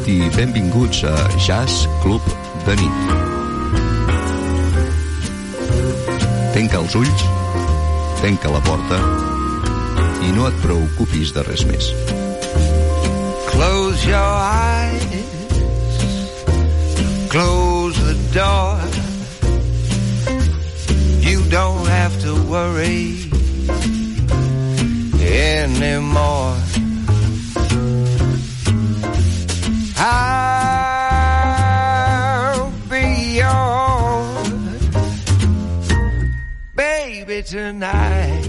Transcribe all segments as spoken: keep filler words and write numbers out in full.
nit i benvinguts a Jazz Club de nit. Tanca els ulls, tanca la porta i no et preocupis de res més. Close your eyes, close the door. You don't have to worry anymore. I'll be yours, baby, tonight.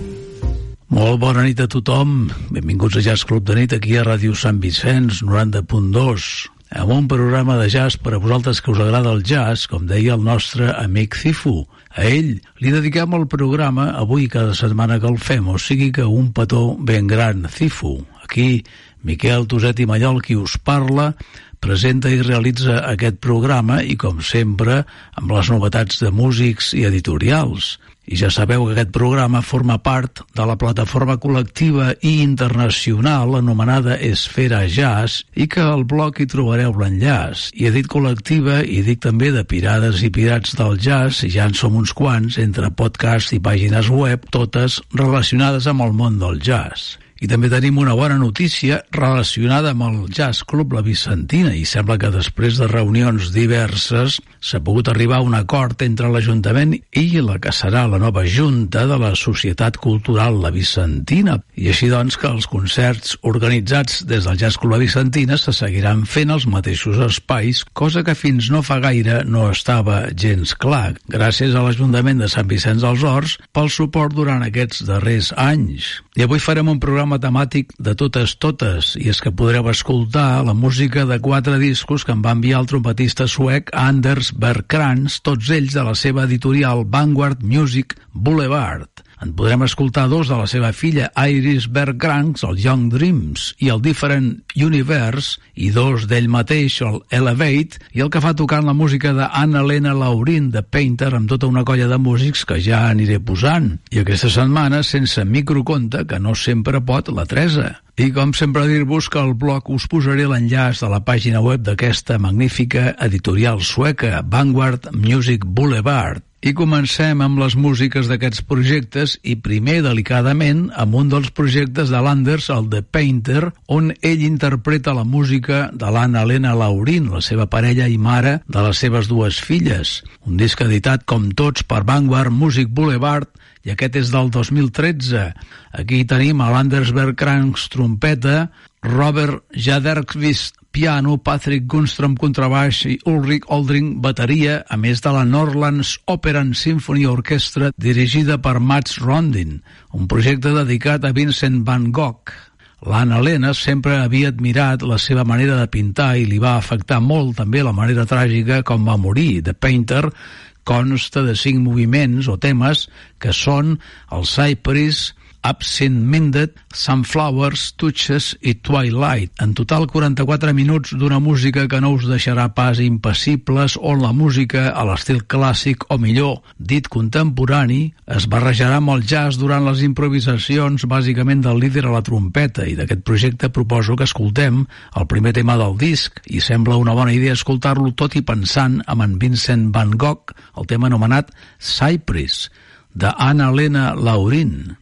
Molt bona nit a tothom. Benvinguts a Jazz Club de nit aquí a Ràdio Sant Vicenç, noranta punt dos. Amb un programa de jazz per a vosaltres que us agrada el jazz, com deia el nostre amic Cifu. A ell li dediquem el programa avui cada setmana que el fem, o sigui que un petó ben gran, Cifu. Aquí Miquel Toset i Mallol, qui us parla, presenta i realitza aquest programa i, com sempre, amb les novetats de músics i editorials. I ja sabeu que aquest programa forma part de la plataforma col·lectiva i internacional anomenada Esfera Jazz i que al blog hi trobareu l'enllaç. I he dit col·lectiva i dic també de pirades i pirats del jazz, i ja en som uns quants, entre podcasts i pàgines web, totes relacionades amb el món del jazz. I també tenim una bona notícia relacionada amb el Jazz Club La Vicentina, i sembla que després de reunions diverses s'ha pogut arribar a un acord entre l'Ajuntament i la que serà la nova Junta de la Societat Cultural La Vicentina. I així doncs que els concerts organitzats des del Jazz Club La Vicentina se seguiran fent als mateixos espais, cosa que fins no fa gaire no estava gens clar, gràcies a l'Ajuntament de Sant Vicenç dels Horts pel suport durant aquests darrers anys. I avui farem un programa temàtic de totes totes, i és que podreu escoltar la música de quatre discos que em va enviar el trompetista suec Anders Bergkrans, tots ells de la seva editorial Vanguard Music Boulevard. En podrem escoltar dos de la seva filla Iris Bergkrans, el Young Dreams i el Different Universe, i dos d'ell mateix, el Elevate, i el que fa tocant la música d'Anna-Helena Laurin, de Painter, amb tota una colla de músics que ja aniré posant. I aquesta setmana, sense microconte, que no sempre pot la Teresa. I com sempre dir-vos que al blog us posaré l'enllaç de la pàgina web d'aquesta magnífica editorial sueca, Vanguard Music Boulevard. I comencem amb les músiques d'aquests projectes i primer, delicadament, amb un dels projectes de l'Anders, el de Painter, on ell interpreta la música de l'Anna-Helena Laurin, la seva parella i mare de les seves dues filles. Un disc editat, com tots, per Vanguard Music Boulevard, i aquest és del dos mil tretze. Aquí tenim a l'Anders Bergkrans trompeta, Robert Jaderqvist piano, Patrick Gunstrom contrabaix i Ulrik Oldring bateria, a més de la Norrlands Opera and Symphony Orchestra dirigida per Mats Rondin, un projecte dedicat a Vincent van Gogh. L'Anna-Helena sempre havia admirat la seva manera de pintar i li va afectar molt també la manera tràgica com va morir. The Painter consta de cinc moviments o temes que són el Cypress, Absent Minded, Sunflowers, Touches i Twilight. En total quaranta-quatre minuts d'una música que no us deixarà pas impassibles, on la música, a l'estil clàssic o millor dit contemporani, es barrejarà amb el jazz durant les improvisacions bàsicament del líder a la trompeta, i d'aquest projecte proposo que escoltem el primer tema del disc, i sembla una bona idea escoltar-lo tot i pensant en en Vincent van Gogh, el tema anomenat Cypress, de Anna-Helena Laurin.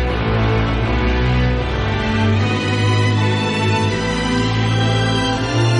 Thank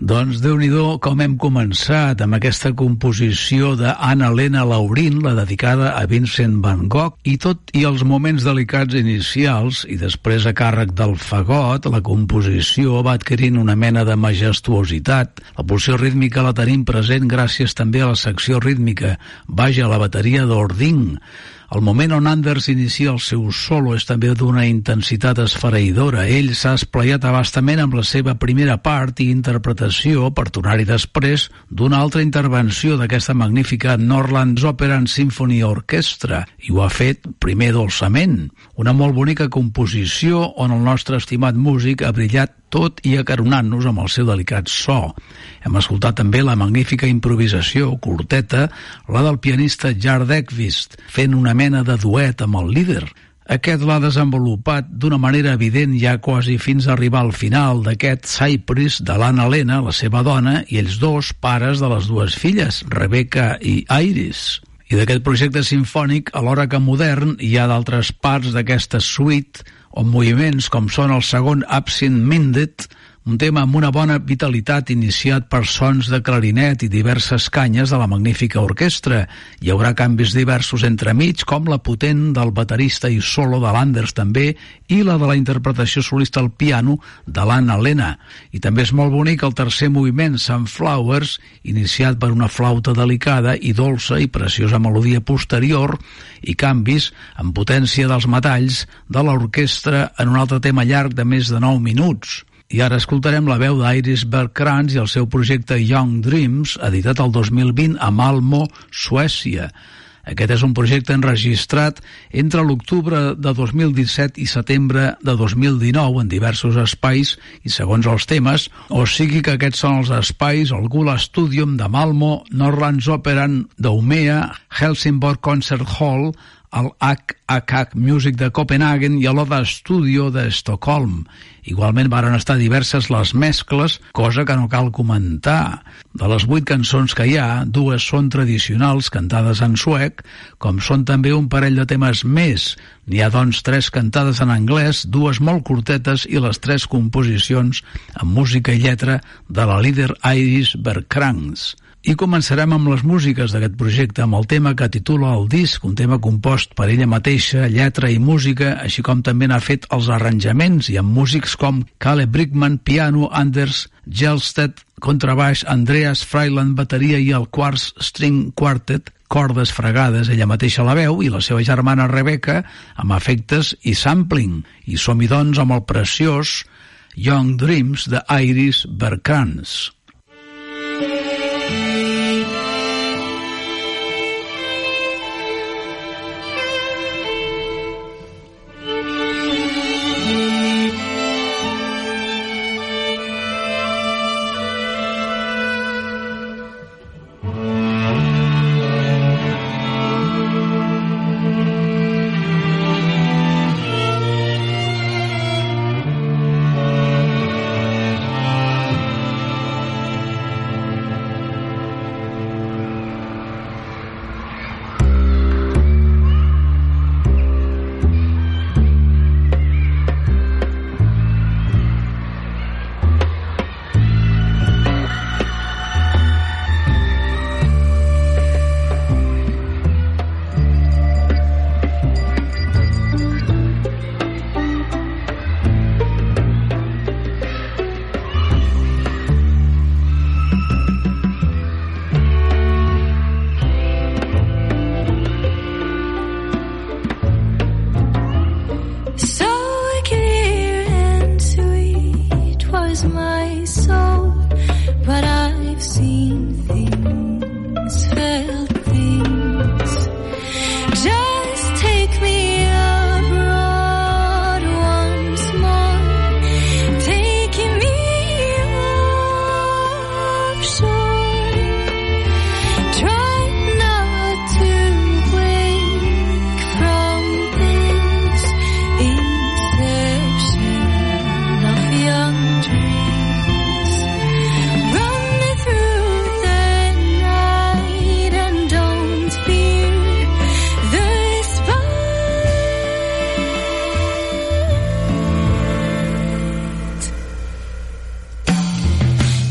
Doncs Déu-n'hi-do com hem començat amb aquesta composició d'Anna Lena Laurin, la dedicada a Vincent van Gogh, i tot i els moments delicats inicials, i després a càrrec del fagot, la composició va adquirint una mena de majestuositat. La pulsió rítmica la tenim present gràcies també a la secció rítmica, vaja, la bateria d'Ording. El moment on Anders inicia el seu solo és també d'una intensitat esfereïdora. Ell s'ha esplayat abastament amb la seva primera part i interpretació per tornar-hi després d'una altra intervenció d'aquesta magnífica Norrlands Opera and Symphony Orchestra, i ho ha fet primer dolçament. Una molt bonica composició on el nostre estimat músic ha brillat tot i acaronant-nos amb el seu delicat so. Hem escoltat també la magnífica improvisació, curteta, la del pianista Jard Ekvist, fent una mena de duet amb el líder. Aquest l'ha desenvolupat d'una manera evident ja quasi fins a arribar al final d'aquest Cypress de l'Anna Lena, la seva dona, i ells dos, pares de les dues filles, Rebecca i Iris. I d'aquest projecte simfònic, alhora que modern, hi ha d'altres parts d'aquesta suite o moviments com són el segon Absent Minded, un tema amb una bona vitalitat iniciat per sons de clarinet i diverses canyes de la magnífica orquestra. Hi haurà canvis diversos entremig, com la potent del baterista i solo de l'Anders també, i la de la interpretació solista al piano de l'Anna Lena. I també és molt bonic el tercer moviment, Sunflowers, iniciat per una flauta delicada i dolça i preciosa melodia posterior, i canvis amb potència dels metalls de l'orquestra en un altre tema llarg de més de nou minuts. I ara escoltarem la veu d'Iris Bergkrans i el seu projecte Young Dreams, editat el dos mil vint a Malmö, Suècia. Aquest és un projecte enregistrat entre l'octubre de dos mil disset i setembre de dos mil dinou en diversos espais i segons els temes, o sigui que aquests són els espais: el Gula Studium de Malmö, Norrlands Operan d'Umeå, Helsingborg Concert Hall, el H H H Music de Copenhagen i l'Oda Studio de Estocolm. Igualment varen estar diverses les mescles, cosa que no cal comentar. De les vuit cançons que hi ha, dues són tradicionals cantades en suec, com són també un parell de temes més. N'hi ha doncs tres cantades en anglès, dues molt curtetes i les tres composicions amb música i lletra de la líder Iris Bergkrans. I començarem amb les músiques d'aquest projecte, amb el tema que titula el disc, un tema compost per ella mateixa, lletra i música, així com també n'ha fet els arranjaments, i amb músics com Kalle Brickman, piano, Anders Gjelstedt, contrabaix, Andreas Freiland, bateria i el Quartz String Quartet, cordes fregades, ella mateixa la veu, i la seva germana Rebecca, amb efectes i sampling. I som-hi doncs amb el preciós Young Dreams de Iris Bergkrans.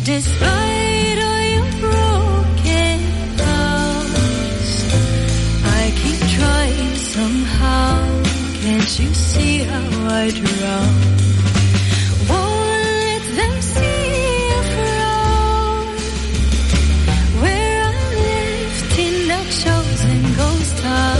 Despite all your broken hearts, I keep trying somehow. Can't you see how I drown? Won't let them see a frown. Where I'm left in a chosen ghost town.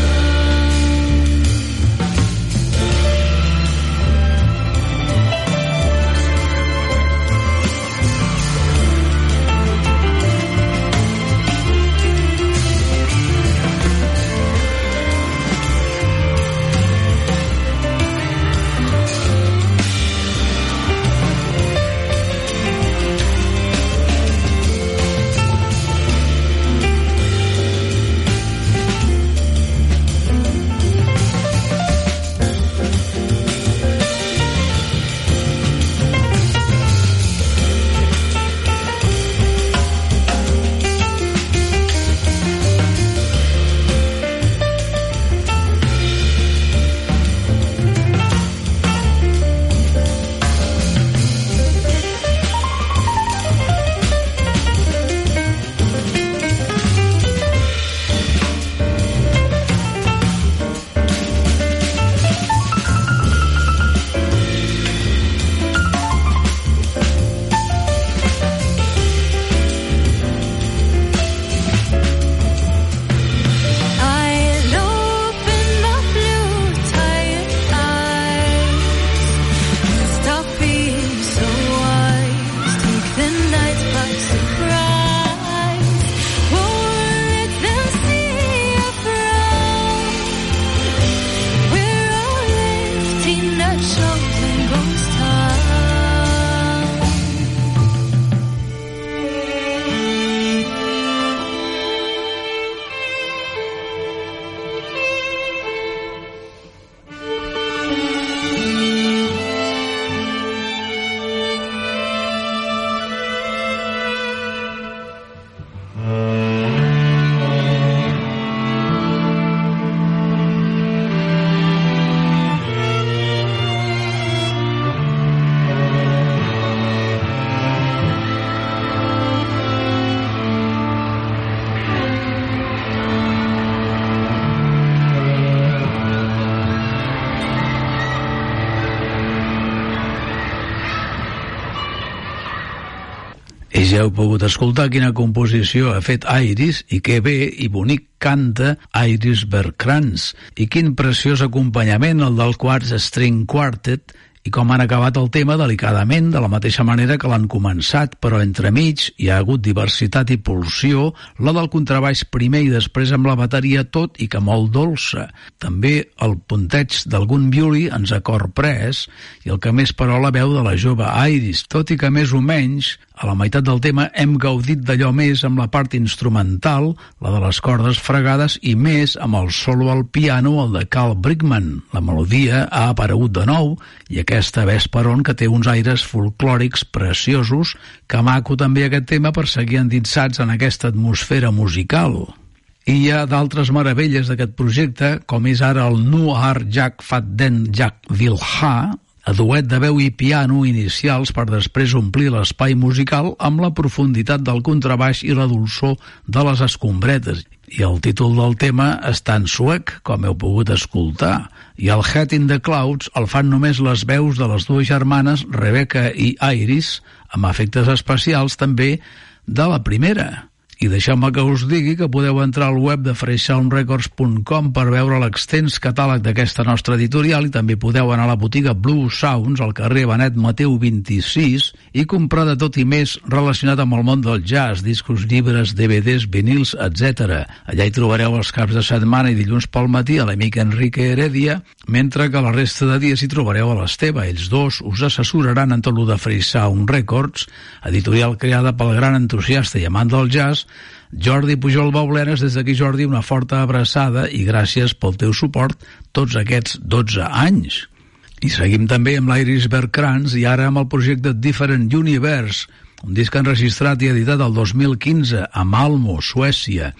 I ja heu pogut escoltar quina composició ha fet Iris i que bé i bonic canta Iris Bergkrans. I quin preciós acompanyament el del Quartz String Quartet i com han acabat el tema delicadament, de la mateixa manera que l'han començat, però entremig hi ha hagut diversitat i pulsió, la del contrabaix primer i després amb la bateria, tot i que molt dolça. També el punteig d'algun violí ens ha corprès i el que més però la veu de la jove Iris, tot i que més o menys a la meitat del tema hem gaudit d'allò més amb la part instrumental, la de les cordes fregades, i més amb el solo al piano, el de Carl Brickman. La melodia ha aparegut de nou i aquesta vesperon que té uns aires folclòrics preciosos, que maco també aquest tema per seguir endinsats en aquesta atmosfera musical. I hi ha d'altres meravelles d'aquest projecte, com és ara el Noir Jack Fat Den Jack Vilha, a duet de veu i piano inicials per després omplir l'espai musical amb la profunditat del contrabaix i la dolçor de les escombretes. I el títol del tema està en suec, com heu pogut escoltar. I el Head in the Clouds el fan només les veus de les dues germanes, Rebecca i Iris, amb efectes especials també de la primera. I deixeu-me que us digui que podeu entrar al web de fresh sound records punt com per veure l'extens catàleg d'aquesta nostra editorial i també podeu anar a la botiga Blue Sounds al carrer Benet Mateu vint-i-sis i comprar de tot i més relacionat amb el món del jazz, discos, llibres, D V Ds, vinils, etcètera. Allà hi trobareu els caps de setmana i dilluns pel matí a l'amic Enrique Heredia, mentre que la resta de dies hi trobareu a l'Esteve. Ells dos us assessoraran en tot lo de Fresh Sound Records, editorial creada pel gran entusiasta i amant del jazz, Jordi Pujol Baulenes. Des d'aquí, Jordi, una forta abraçada i gràcies pel teu suport tots aquests dotze anys. I seguim també amb l'Iris Bergkrans i ara amb el projecte Different Universe, un disc enregistrat i editat el dos mil quinze a Malmö, Suècia.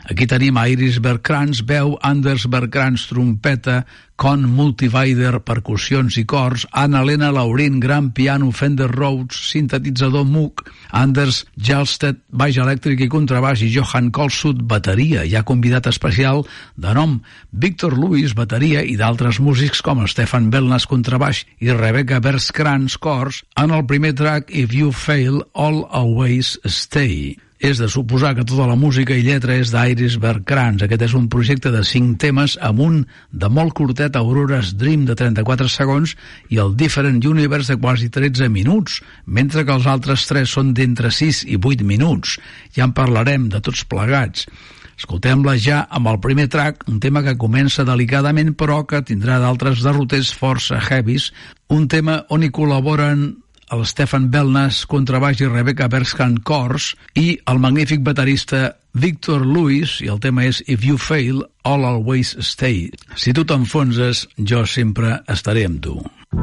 Aquí tenim Iris Bergkrans, veu, Anders Bergkrans, trompeta, Con Multivider, percussions i cors, Anna-Lena Laurin, gran piano, Fender Rhodes, sintetitzador Moog, Anders Jalstedt, baix elèctric i contrabaix, i Johan Kolsut, bateria. Hi ha convidat especial de nom Victor Lewis, bateria, i d'altres músics com Stefan Belnas, contrabaix, i Rebecca Bergkrans, cors, en el primer track If You Fail, I'll Always Stay. És de suposar que tota la música i lletra és d'Iris Bergkrans. Aquest és un projecte de cinc temes amb un de molt curtet, Aurora's Dream, de trenta-quatre segons, i el Different Universe, de quasi tretze minuts, mentre que els altres tres són d'entre sis i vuit minuts. Ja en parlarem de tots plegats. Escoltem-la ja amb el primer track, un tema que comença delicadament però que tindrà d'altres derroters força heavies, un tema on hi col·laboren el Stefan Belnas, contrabaix, i Rebecca Bergkrans, cors, i el magnífic baterista Victor Lewis, i el tema és If You Fail, I'll Always Stay. Si tu t'enfonses, jo sempre estaré amb tu.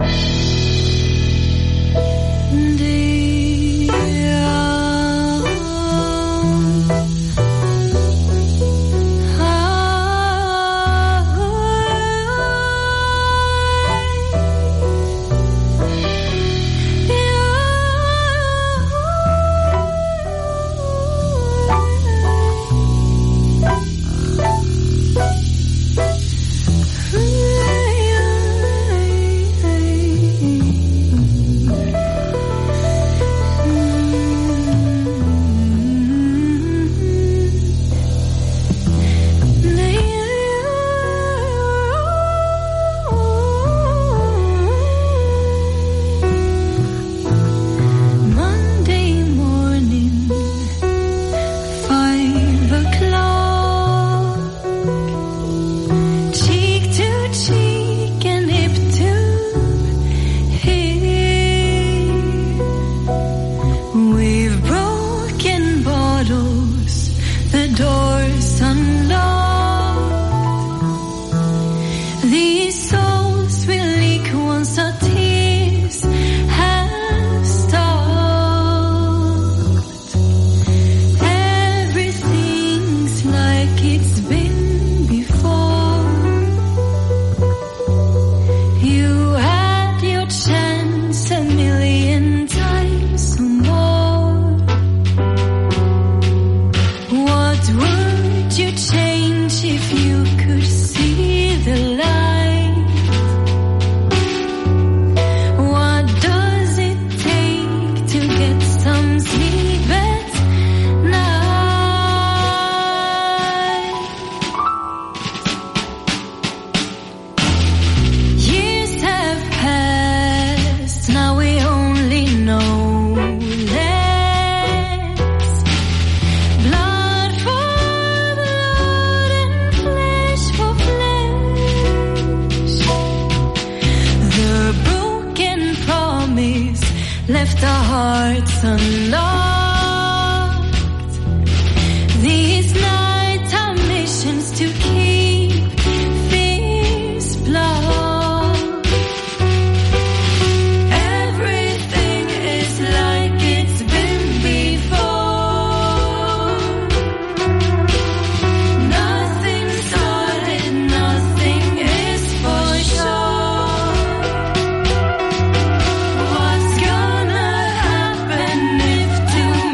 left our hearts unlocked. These nights are missions to keep fears blocked. Everything is like it's been before. Nothing's solid, nothing is for sure. What's gonna happen if tomorrow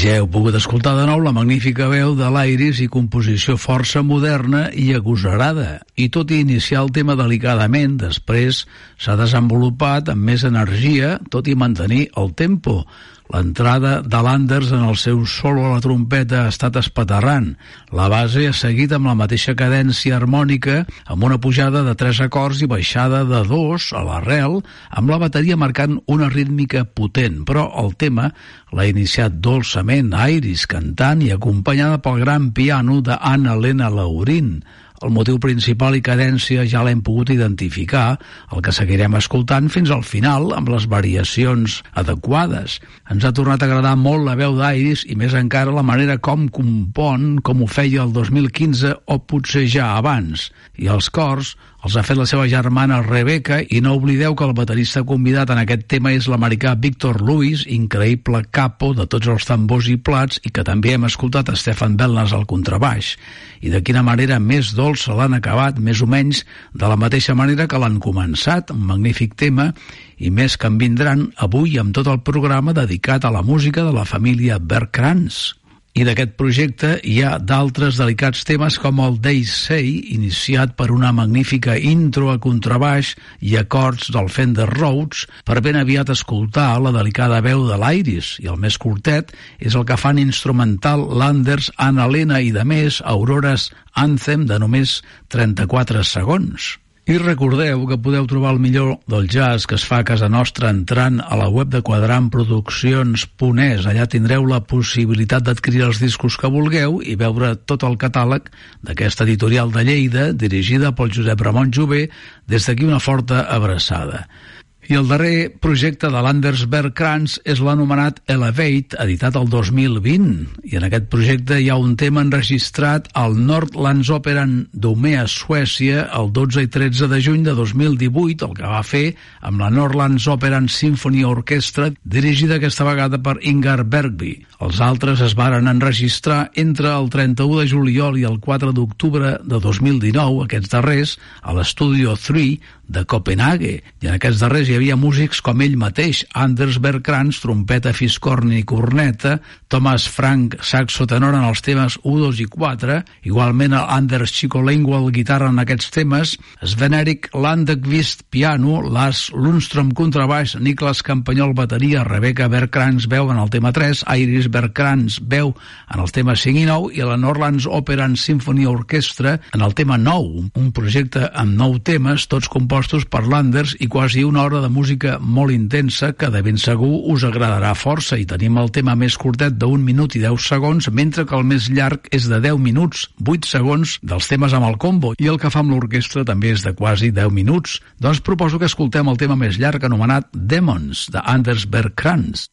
ja heu pogut escoltar de nou la magnífica veu de l'Iris i composició força moderna i agosarada. I tot i iniciar el tema delicadament, després s'ha desenvolupat amb més energia, tot i mantenir el tempo. L'entrada de Landers en el seu solo a la trompeta ha estat espaterrant. La base ha seguit amb la mateixa cadència harmònica, amb una pujada de tres acords i baixada de dos a l'arrel, amb la bateria marcant una rítmica potent, però el tema l'ha iniciat dolçament Iris cantant i acompanyada pel gran piano d'Anna-Lena Laurin. El motiu principal i cadència ja l'hem pogut identificar, el que seguirem escoltant fins al final amb les variacions adequades. Ens ha tornat a agradar molt la veu d'Iris i més encara la manera com compon, com ho feia el dos mil quinze o potser ja abans. I els cors els ha fet la seva germana Rebecca i no oblideu que el baterista convidat en aquest tema és l'americà Victor Lewis, increïble capo de tots els tambors i plats i que també hem escoltat a Stefan Belnas al contrabaix. I de quina manera més dolça l'han acabat, més o menys de la mateixa manera que l'han començat, un magnífic tema, i més que en vindran avui amb tot el programa dedicat a la música de la família Bergkrans. I d'aquest projecte hi ha d'altres delicats temes com el They Say, iniciat per una magnífica intro a contrabaix i acords del Fender Rhodes, per ben aviat escoltar la delicada veu de l'Iris, i el més curtet és el que fan instrumental Landers, Anna-Lena i de més Aurora's Anthem de només trenta-quatre segons. I recordeu que podeu trobar el millor del jazz que es fa a casa nostra entrant a la web de quadrant produccions punt es. Allà tindreu la possibilitat d'adquirir els discos que vulgueu i veure tot el catàleg d'aquesta editorial de Lleida, dirigida pel Josep Ramon Jové. Des d'aquí una forta abraçada. I el darrer projecte de Landers Bergkrans és l'anomenat Elevate, editat el dos mil vint. I en aquest projecte hi ha un tema enregistrat al Nordlandsoperan d'Umeå, Suècia, el dotze i tretze de juny de dos mil divuit, el que va fer amb la Nordlandsoperan Symphony Orchestra, dirigida aquesta vegada per Ingar Bergby. Els altres es varen enregistrar entre el trenta-u de juliol i el quatre d'octubre de dos mil dinou, aquests darrers, a l'Estudio tres de Copenhague. I en aquests darrers hi havia músics com ell mateix, Anders Bergkrans, trompeta, fiscorn i corneta, Thomas Frank, saxo tenor en els temes u, dos i quatre, igualment Anders Chico-Lingual, guitarra en aquests temes, Sven-Erik Landekvist, piano, Lars Lundström, contrabaix, Niklas Campanyol, bateria, Rebecca Bergkrans, veu en el tema tres, Iris Bergkrans, veu en els temes cinc i nou, i la Nordlandsoperan Symphony Orchestra en el tema nou, un projecte amb nou temes, tots compostos per Landers i quasi una hora de música molt intensa que de ben segur us agradarà força. I tenim el tema més curtet d'un minut i deu segons, mentre que el més llarg és de deu minuts, vuit segons dels temes amb el combo, i el que fa amb l'orquestra també és de quasi deu minuts. Doncs proposo que escoltem el tema més llarg anomenat Demons, de Anders Bergkrans.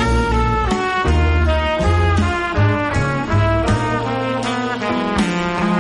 Thank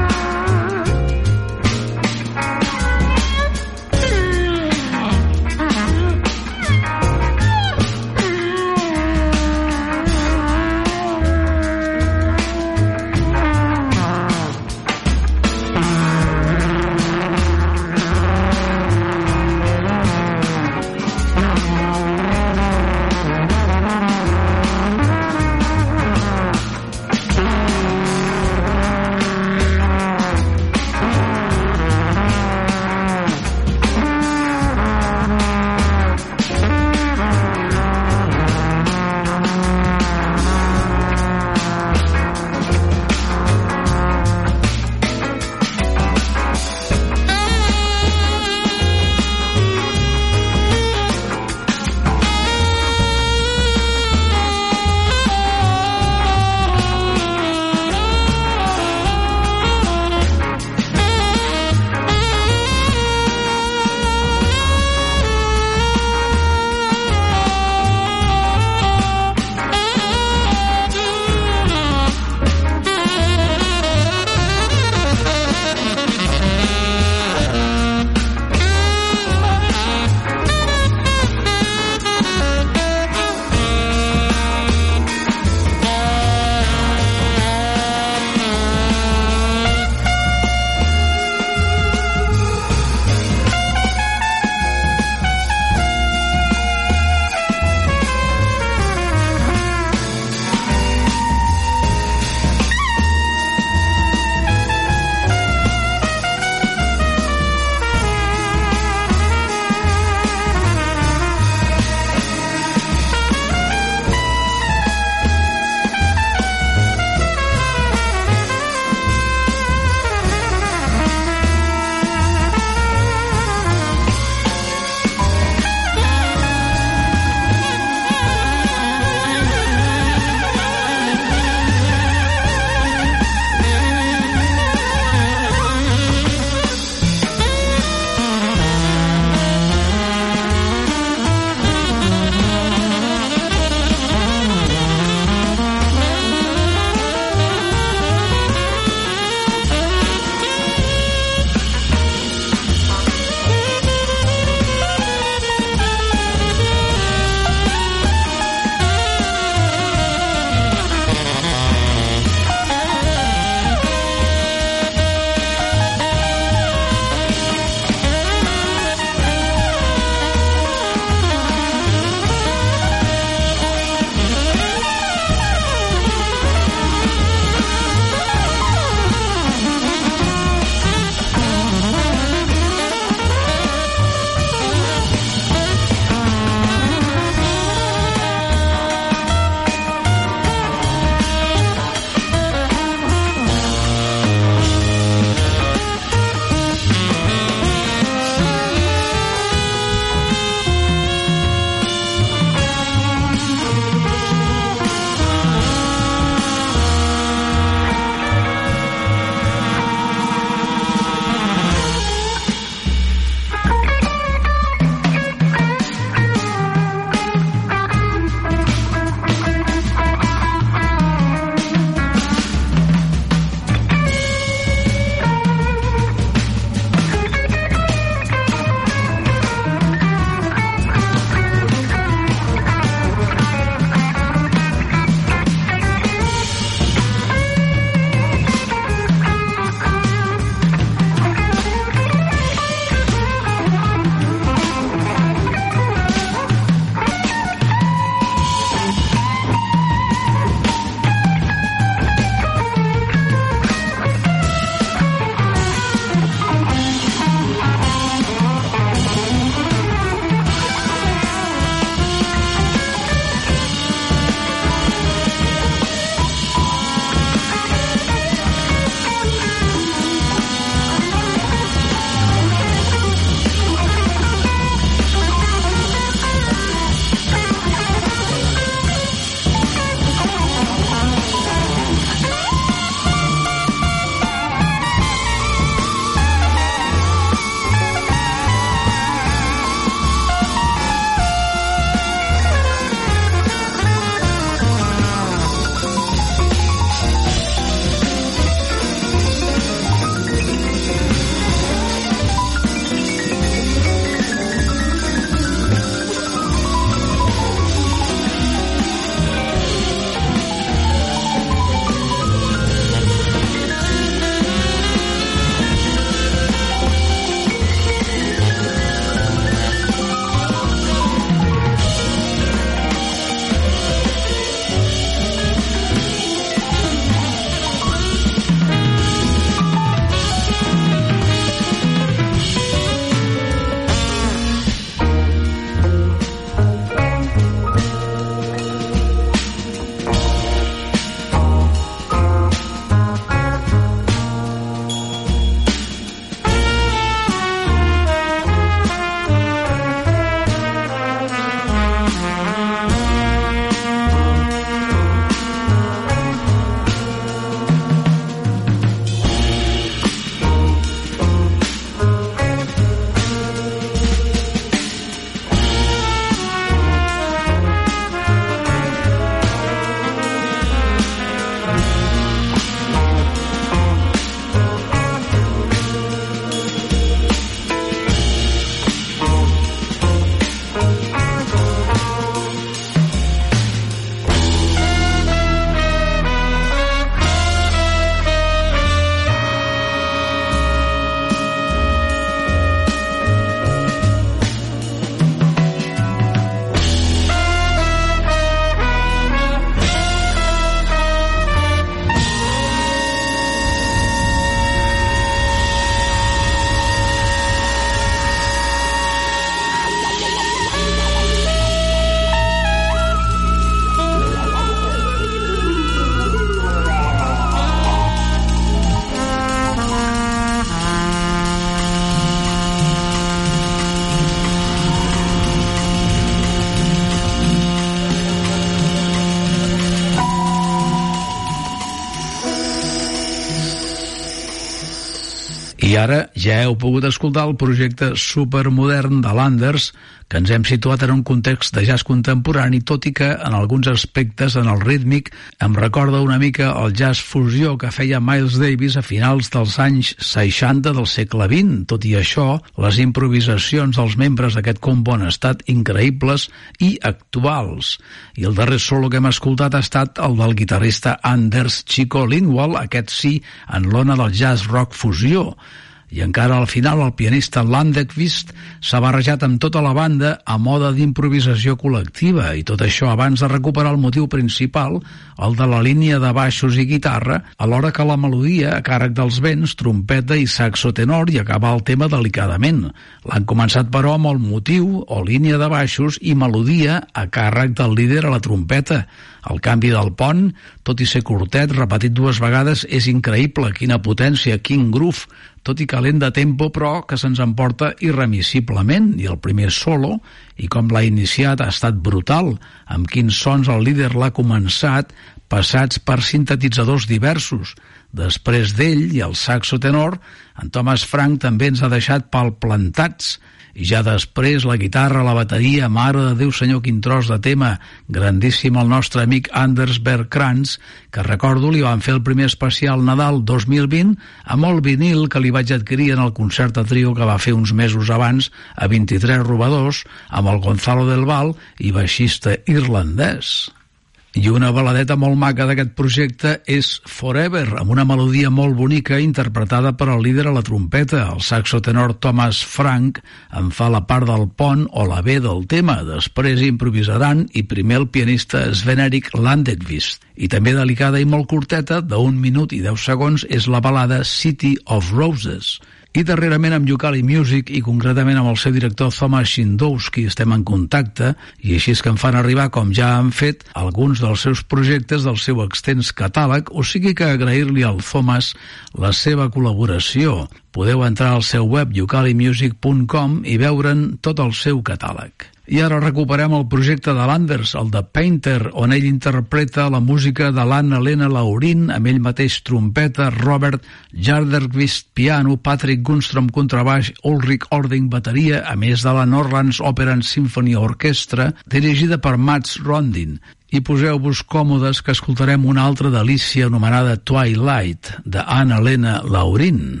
I ara ja heu pogut escoltar el projecte supermodern de l'Anders, que ens hem situat en un context de jazz contemporani, tot i que en alguns aspectes en el rítmic em recorda una mica el jazz fusió que feia Miles Davis a finals dels anys seixanta del segle vint. Tot i això, les improvisacions dels membres d'aquest combo han estat increïbles i actuals. I el darrer solo que hem escoltat ha estat el del guitarrista Anders Chico Lindwall, aquest sí, en l'ona del jazz rock fusió. I encara al final el pianista Landekvist s'ha barrejat amb tota la banda a mode d'improvisació col·lectiva, i tot això abans de recuperar el motiu principal, el de la línia de baixos i guitarra, alhora que la melodia a càrrec dels vents, trompeta i saxo tenor, i acabar el tema delicadament. L'han començat però amb el motiu o línia de baixos i melodia a càrrec del líder a la trompeta. El canvi del pont, tot i ser curtet, repetit dues vegades, és increïble. Quina potència, quin groove, tot i que lent de tempo, però que se'ns emporta irremissiblement. I el primer solo, i com l'ha iniciat, ha estat brutal. Amb quins sons el líder l'ha començat, passats per sintetitzadors diversos. Després d'ell i el saxo tenor, en Thomas Frank també ens ha deixat palplantats. I ja després la guitarra, la bateria, mare de Déu senyor, quin tros de tema, grandíssim el nostre amic Anders Bergkrans, que recordo li van fer el primer especial Nadal dos mil vint amb el vinil que li vaig adquirir en el concert a trio que va fer uns mesos abans a vint-i-tres Robadors amb el Gonzalo del Val i baixista irlandès. I una baladeta molt maca d'aquest projecte és Forever, amb una melodia molt bonica interpretada per el líder a la trompeta. El saxo tenor Thomas Frank en fa la part del pont o la B del tema. Després improvisaran i primer el pianista Sven-Erik Landekvist. I també delicada i molt curteta, d'un minut i deu segons, és la balada City of Roses. I darrerament amb Yukali Music i concretament amb el seu director Thomas Shindowski estem en contacte, i així és que em fan arribar, com ja han fet, alguns dels seus projectes del seu extens catàleg, o sigui que agrair-li al Thomas la seva col·laboració. Podeu entrar al seu web yukali music punt com i veure'n tot el seu catàleg. I ara recuperem el projecte de l'Anders, el de Painter, on ell interpreta la música de l'Anna-Lena Laurin, amb ell mateix trompeta, Robert Jarderqvist piano, Patrick Gunstrom contrabaix, Ulrich Ording bateria, a més de la Norrlands Opera and Symphony Orchestra, dirigida per Mats Rondin. I poseu-vos còmodes que escoltarem una altra delícia anomenada Twilight, de Anna-Lena Laurin.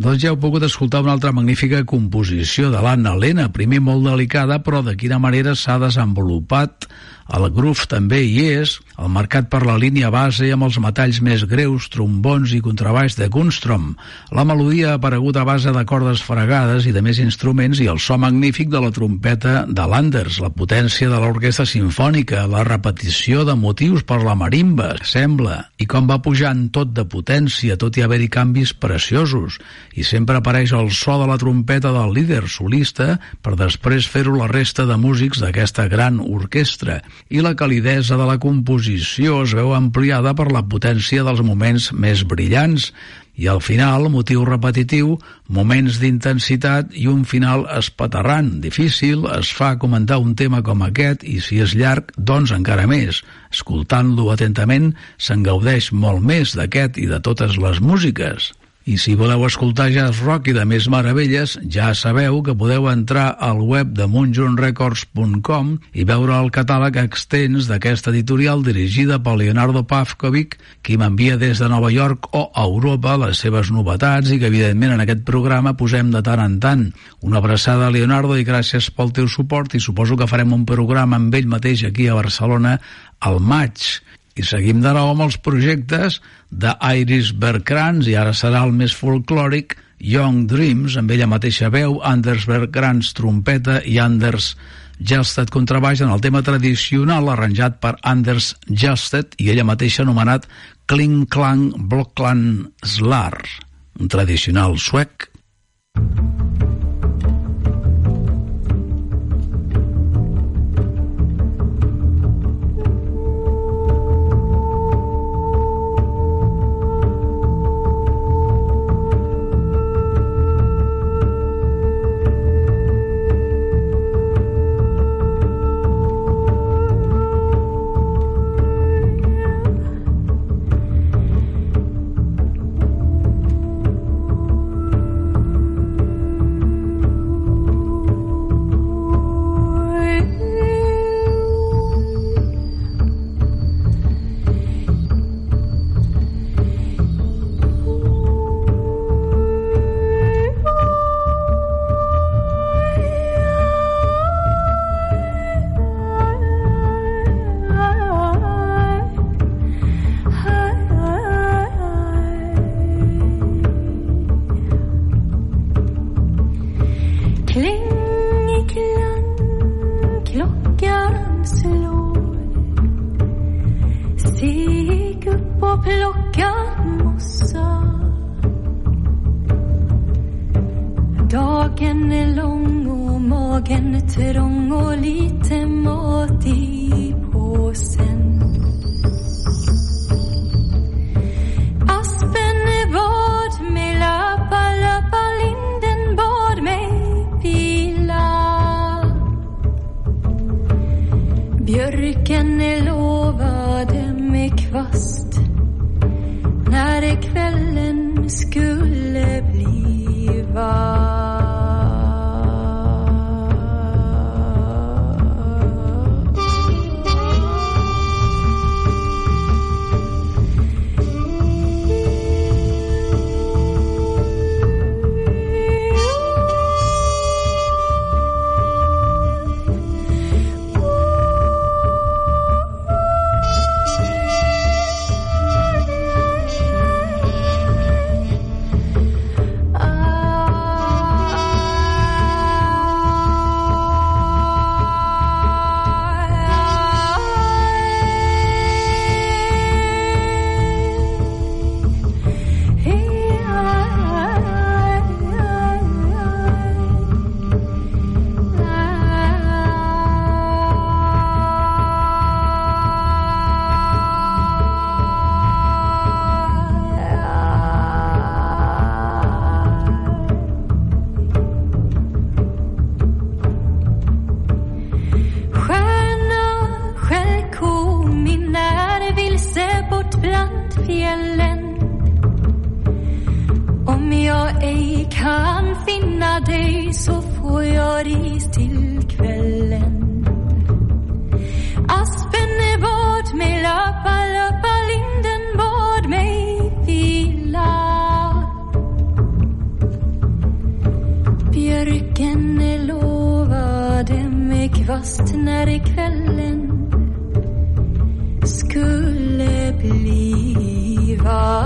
Doncs ja heu pogut escoltar una altra magnífica composició de l'Anna Lena, primer molt delicada, però de quina manera s'ha desenvolupat. El groove també hi és, el marcat per la línia base amb els metalls més greus, trombons i contrabaix de Gunstrom. La melodia ha aparegut a base de cordes fregades i de més instruments i el so magnífic de la trompeta de Landers, la potència de l'orquestra simfònica, la repetició de motius per la marimba, sembla, i com va pujant tot de potència, tot i haver-hi canvis preciosos. I sempre apareix el so de la trompeta del líder solista per després fer-ho la resta de músics d'aquesta gran orquestra. I la calidesa de la composició es veu ampliada per la potència dels moments més brillants i al final, motiu repetitiu, moments d'intensitat i un final espaterrant. Difícil es fa comentar un tema com aquest i si és llarg, doncs encara més. Escoltant-lo atentament se'n gaudeix molt més d'aquest i de totes les músiques. I si voleu escoltar jazz rock i de més meravelles, ja sabeu que podeu entrar al web de moonjune records punt com i veure el catàleg extens d'aquesta editorial dirigida per Leonardo Pavkovic, qui m'envia des de Nova York o Europa les seves novetats i que evidentment en aquest programa posem de tant en tant. Una abraçada a Leonardo i gràcies pel teu suport i suposo que farem un programa amb ell mateix aquí a Barcelona al maig. I seguim de nou amb els projectes d'Iris Bergkrans i ara serà el més folclòric Young Dreams, amb ella mateixa veu, Anders Bergkrans trompeta i Anders Justed contrabaix en el tema tradicional arranjat per Anders Justed i ella mateixa anomenat Kling Klang Blokland Slar, un tradicional suec. fast när ikvällen skulle bliva.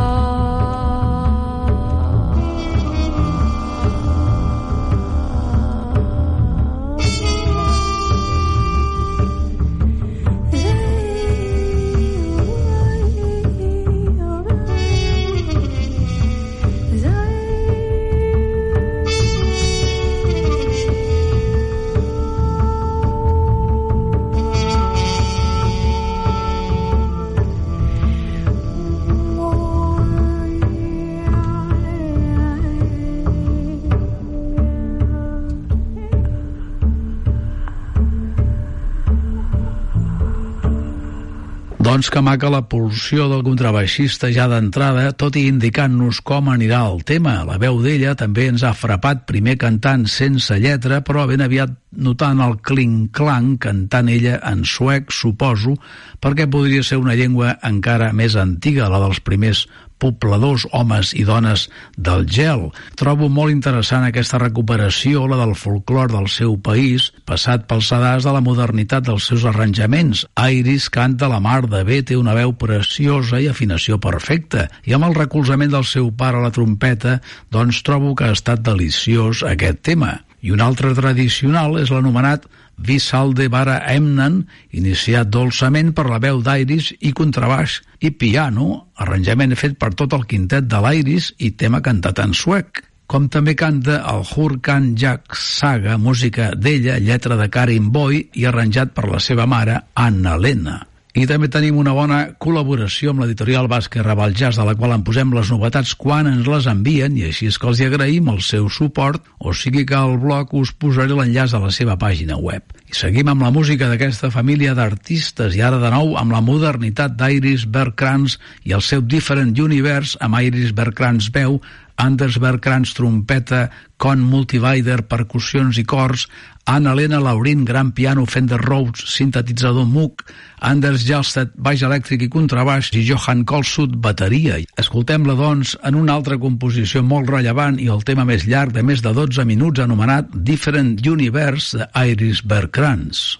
Doncs que maca la pulsió del contrabaixista ja d'entrada, tot i indicant-nos com anirà el tema. La veu d'ella també ens ha frapat, primer cantant sense lletra, però ben aviat notant el clinc-clanc, cantant ella en suec, suposo, perquè podria ser una llengua encara més antiga, la dels primers pobladors, homes i dones del gel. Trobo molt interessant aquesta recuperació, la del folclor del seu país, passat pels sedars de la modernitat dels seus arranjaments. Iris canta la mar de bé, té una veu preciosa i afinació perfecta, i amb el recolzament del seu pare a la trompeta, doncs trobo que ha estat deliciós aquest tema. I un altre tradicional és l'anomenat Vi salde bara emnen, iniciat dolçament per la veu d'Iris i contrabaix i piano, arranjament fet per tot el quintet de l'Iris i tema cantat en suec. Com també canta el Hurkan Jack Saga, música d'ella, lletra de Karin Boy i arranjat per la seva mare, Anna-Lena. I també tenim una bona col·laboració amb l'editorial basca Raval Jazz, de la qual en posem les novetats quan ens les envien, i així és que els hi agraïm el seu suport, o sigui que al blog us posaré l'enllaç a la seva pàgina web. I seguim amb la música d'aquesta família d'artistes, i ara de nou amb la modernitat d'Iris Bergkrans i el seu Different Universe, amb Iris Bergkrans veu, Anders Bergkrans trompeta, Con Multivider, percussions i cors, Anna-Lena Laurin, gran piano Fender Rhodes, sintetitzador Moog, Anders Jalstedt, baix elèctric i contrabaix, i Johan Kolsut, bateria. Escoltem-la, doncs, en una altra composició molt rellevant i el tema més llarg de més de dotze minuts, anomenat Different Universe, d'Iris Bergkrans.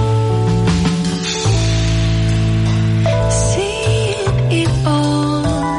Seeing it all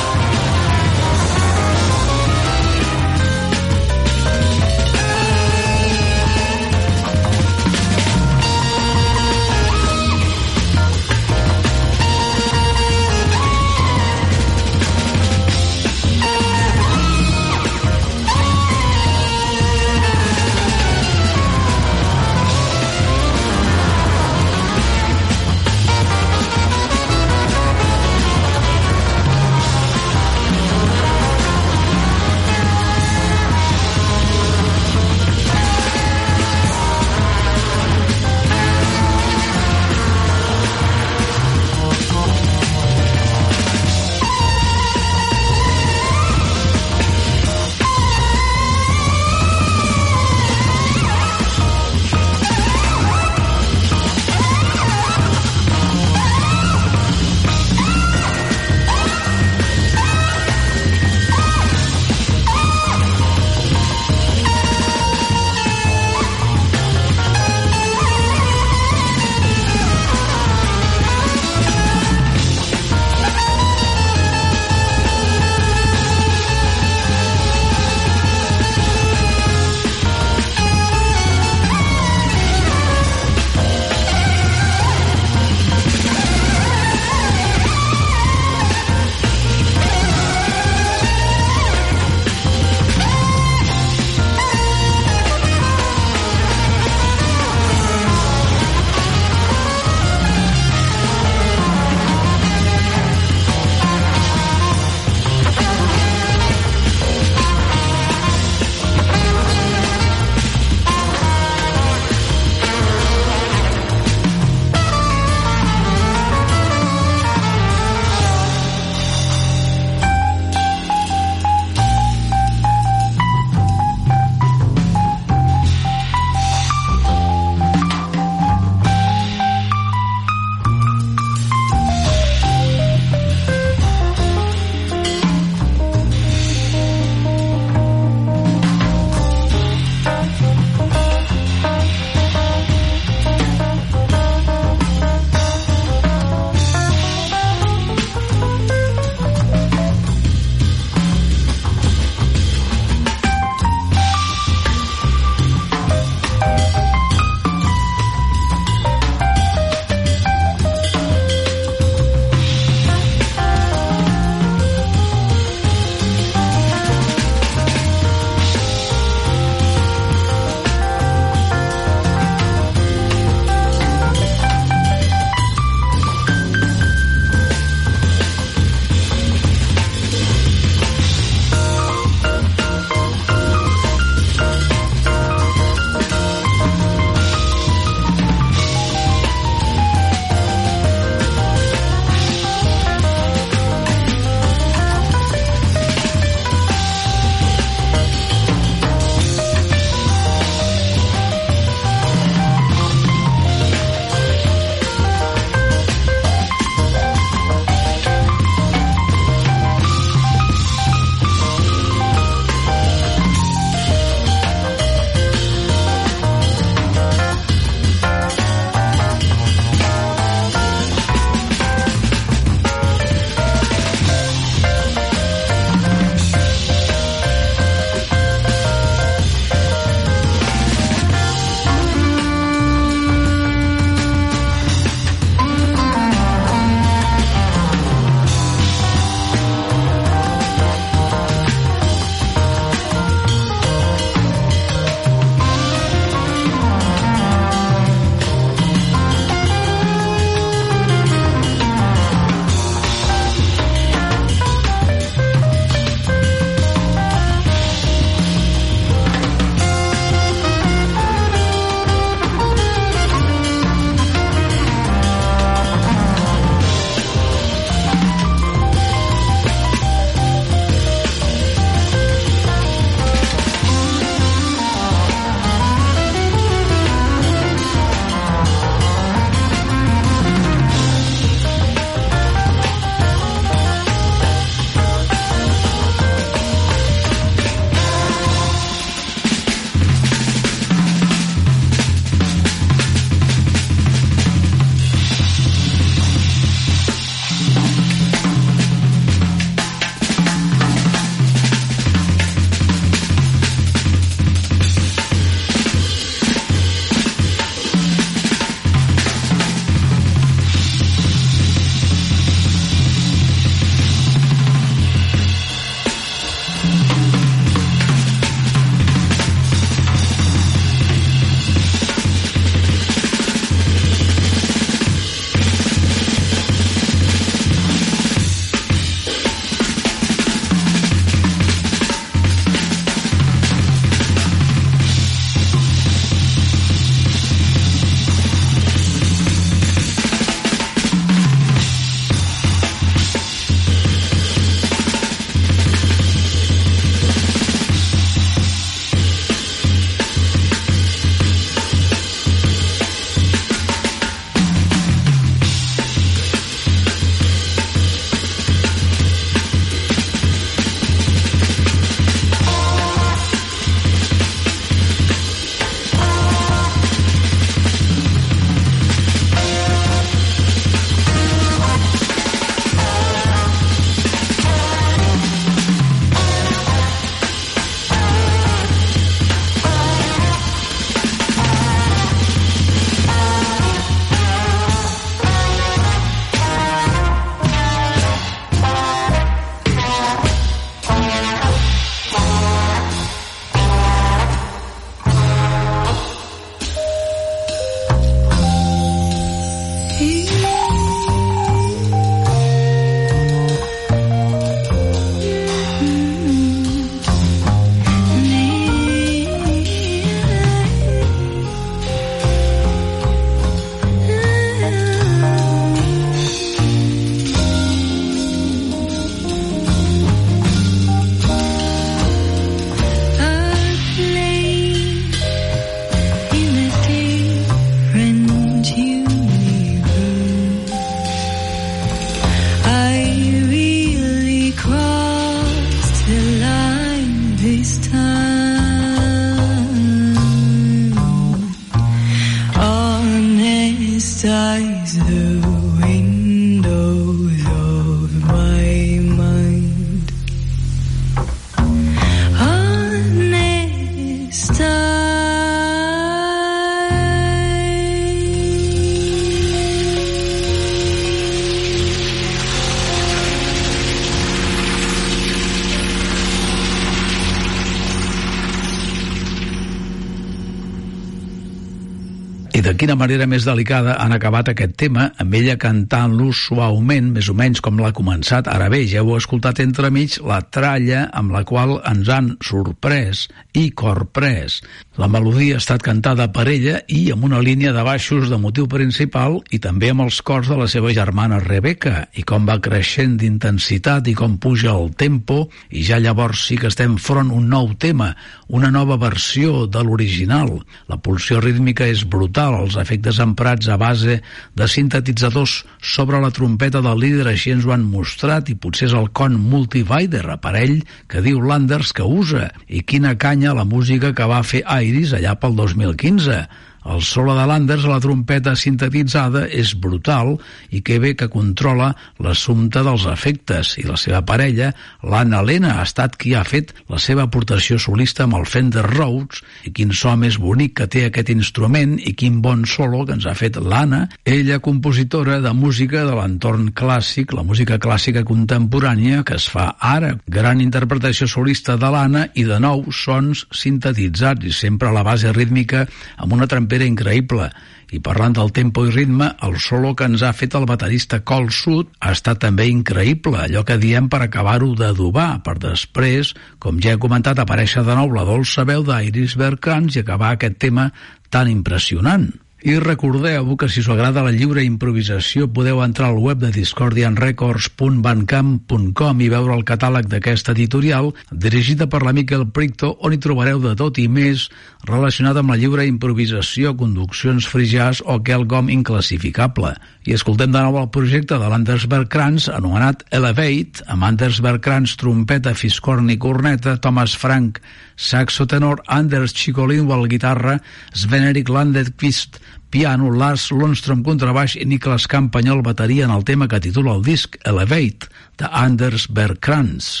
I de quina manera més delicada han acabat aquest tema, amb ella cantant-lo suaument, més o menys com l'ha començat. Ara bé, ja heu escoltat entremig la tralla amb la qual ens han sorprès i corprès. La melodia ha estat cantada per ella i amb una línia de baixos de motiu principal i també amb els cors de la seva germana Rebecca, i com va creixent d'intensitat i com puja el tempo, i ja llavors sí que estem front un nou tema, una nova versió de l'original. La pulsió rítmica és brutal, els efectes emprats a base de sintetitzadors sobre la trompeta del líder així ens ho han mostrat, i potser és el con Multivider, aparell que diu Landers que usa, i quina canya la música que va fer Iris allà pel dos mil quinze. El solo de Landers a la trompeta sintetitzada és brutal i que bé que controla l'assumpte dels efectes, i la seva parella, l'Anna Lena, ha estat qui ha fet la seva aportació solista amb el Fender Rhodes, i quin so més bonic que té aquest instrument i quin bon solo que ens ha fet l'Anna, ella compositora de música de l'entorn clàssic, la música clàssica contemporània que es fa ara. Gran interpretació solista de l'Anna i de nou sons sintetitzats i sempre a la base rítmica amb una trompeta increïble. I parlant del tempo i ritme, el solo que ens ha fet el baterista Cole Sud ha estat també increïble, allò que diem per acabar-ho d'adobar, per després, com ja he comentat, aparèixer de nou la dolça veu d'Iris Bergkrans i acabar aquest tema tan impressionant. I recordeu que si us agrada la lliure improvisació podeu entrar al web de discordian records punt bandcamp punt com i veure el catàleg d'aquesta editorial dirigida per la Miquel Pricto, on hi trobareu de tot i més relacionat amb la lliure improvisació, conduccions free jazz o quelcom inclassificable. I escoltem de nou el projecte de l'Anders Bergkrans anomenat Elevate, amb Anders Bergkrans trompeta, fiscorn i corneta, Thomas Frank saxo tenor, Anders Chicolingwall guitarra, Sven-Erik Landekvist piano, Lars Lundström contrabaix i Niklas Campanyol bateria en el tema que titula el disc Elevate, de Anders Bergkrans.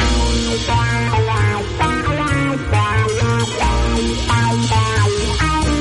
Bye.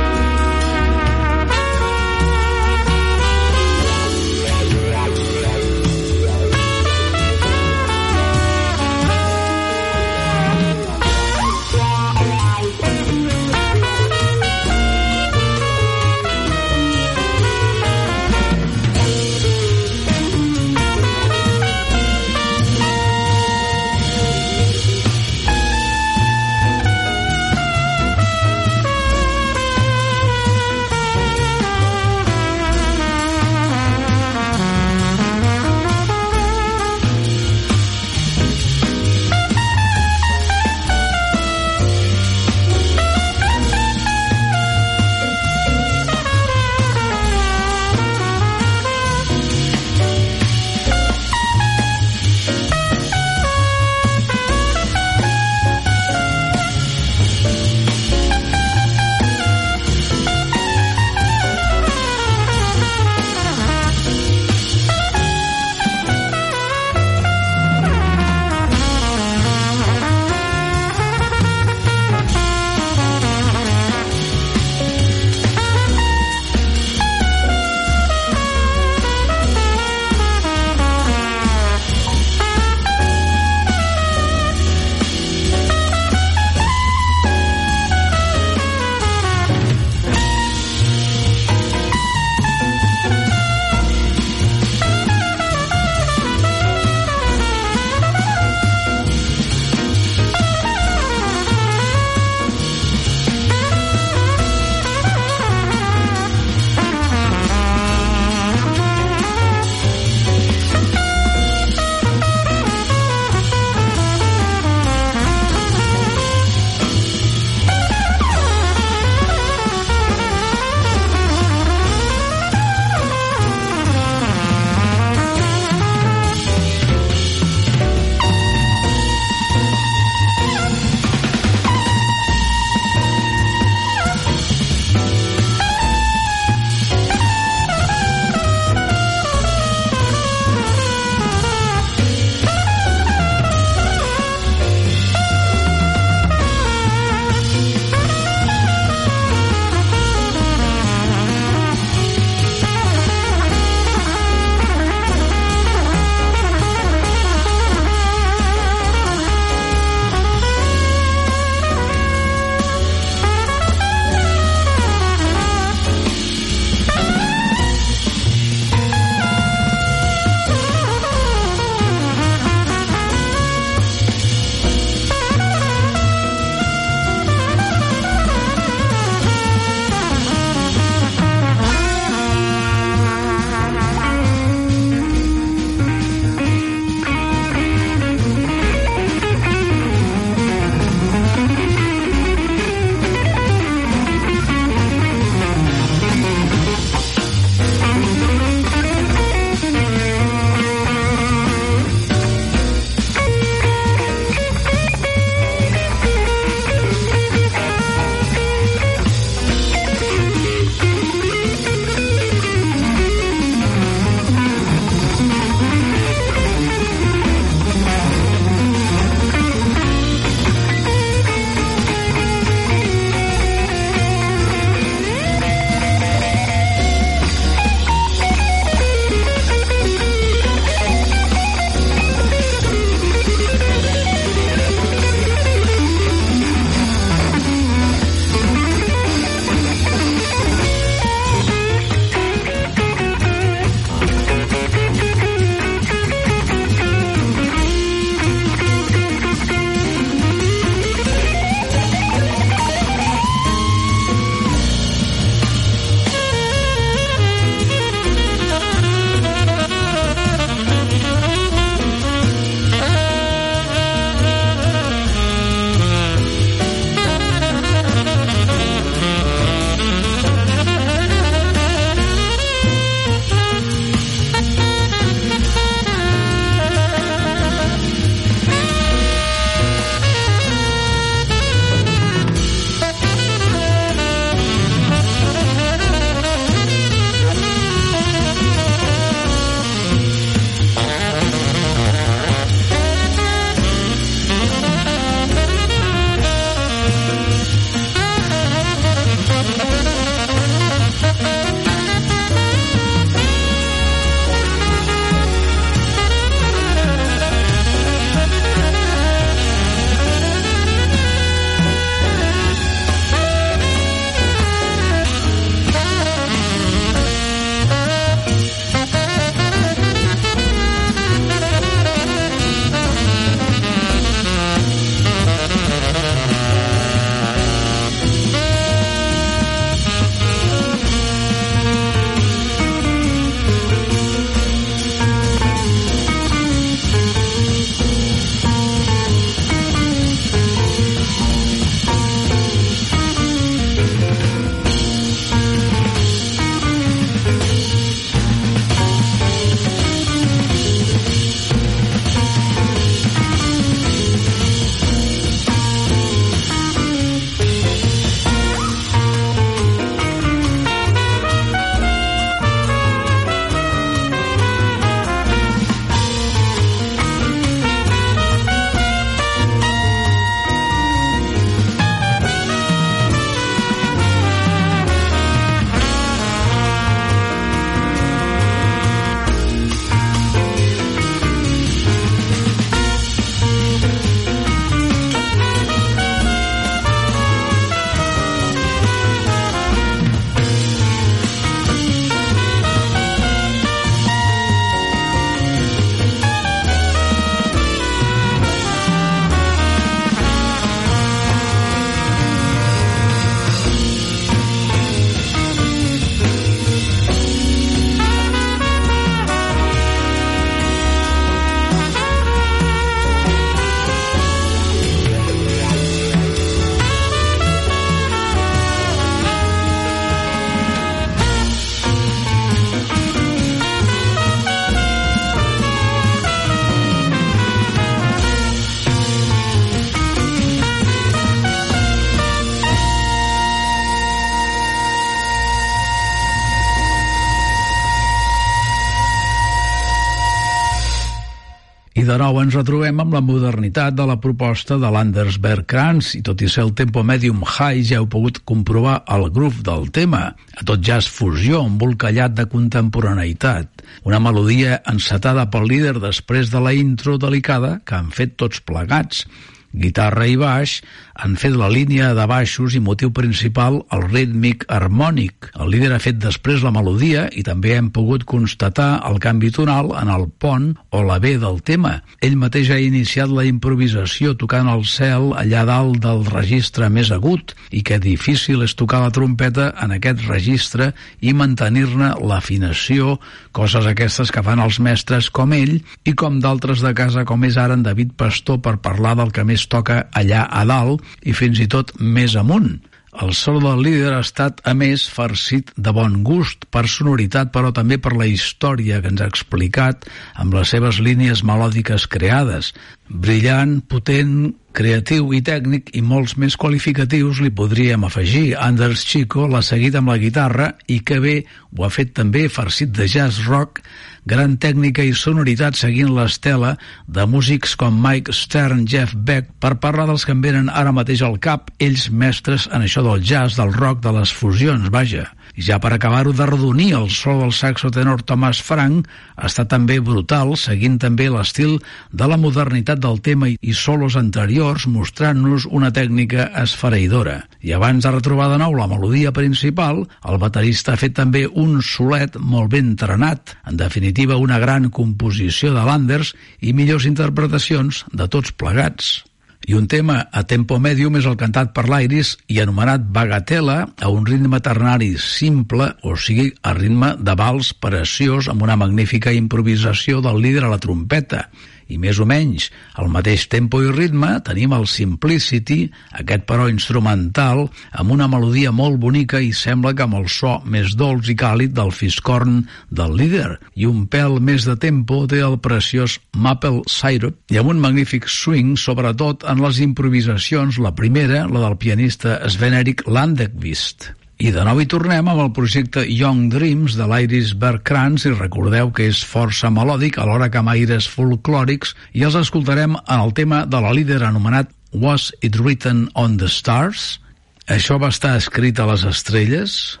de nou ens retrobem amb la modernitat de la proposta de l'Anders Bergkrans, i tot i ser el tempo medium high ja heu pogut comprovar el groove del tema, a tot jazz fusió embolcallat de contemporaneïtat. Una melodia encetada pel líder després de la intro delicada que han fet tots plegats. Guitarra i baix han fet la línia de baixos i motiu principal el rítmic harmònic. El líder ha fet després la melodia i també hem pogut constatar el canvi tonal en el pont o la B del tema. Ell mateix ha iniciat la improvisació tocant el cel allà dalt del registre més agut, i que difícil és tocar la trompeta en aquest registre i mantenir-ne l'afinació, coses aquestes que fan els mestres com ell i com d'altres de casa, com és ara en David Pastor, per parlar del que més toca allà a dalt i fins i tot més amunt. El solo del líder ha estat, a més, farcit de bon gust, per sonoritat, però també per la història que ens ha explicat amb les seves línies melòdiques creades. Brillant, potent, creatiu i tècnic, i molts més qualificatius li podríem afegir. Anders Chico l'ha seguit amb la guitarra i que bé ho ha fet també, farcit de jazz rock, gran tècnica i sonoritat seguint l'estela de músics com Mike Stern, Jeff Beck, per parlar dels que em venen ara mateix al cap, ells mestres en això del jazz, del rock, de les fusions, vaja. I ja per acabar-ho de redonir, el solo del saxo tenor Thomas Frank ha estat també brutal, seguint també l'estil de la modernitat del tema i solos anteriors, mostrant-nos una tècnica esfereïdora. I abans de retrobar de nou la melodia principal, el baterista ha fet també un solet molt ben trenat, en definitiva una gran composició de l'Anders i millors interpretacions de tots plegats. I un tema a tempo medium és el cantat per l'Iris i anomenat Bagatela, a un ritme ternari simple, o sigui, a ritme de vals preciós amb una magnífica improvisació del líder a la trompeta. I més o menys al mateix tempo i ritme tenim el Simplicity, aquest però instrumental, amb una melodia molt bonica i sembla que amb el so més dolç i càlid del fiscorn del líder, i un pèl més de tempo té el preciós Maple Syrup, i amb un magnífic swing, sobretot en les improvisacions, la primera, la del pianista Sven-Erik Landekvist. I de nou hi tornem amb el projecte Young Dreams de l'Iris Bergkrans, i recordeu que és força melòdic alhora que amb aires folclòrics, i els escoltarem en el tema de la líder anomenat Was It Written on the Stars? Això va estar escrit a les estrelles?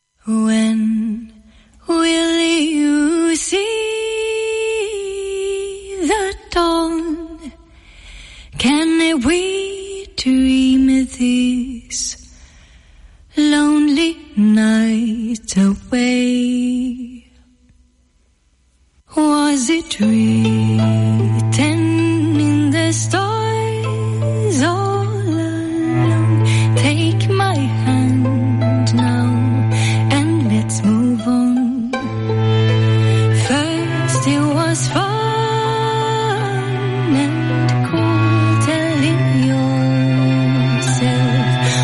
When will you see the dawn? Can we dream this lonely night away? Was it written in the stars all along? Take my hand now and let's move on. First it was fun and cool, telling yourself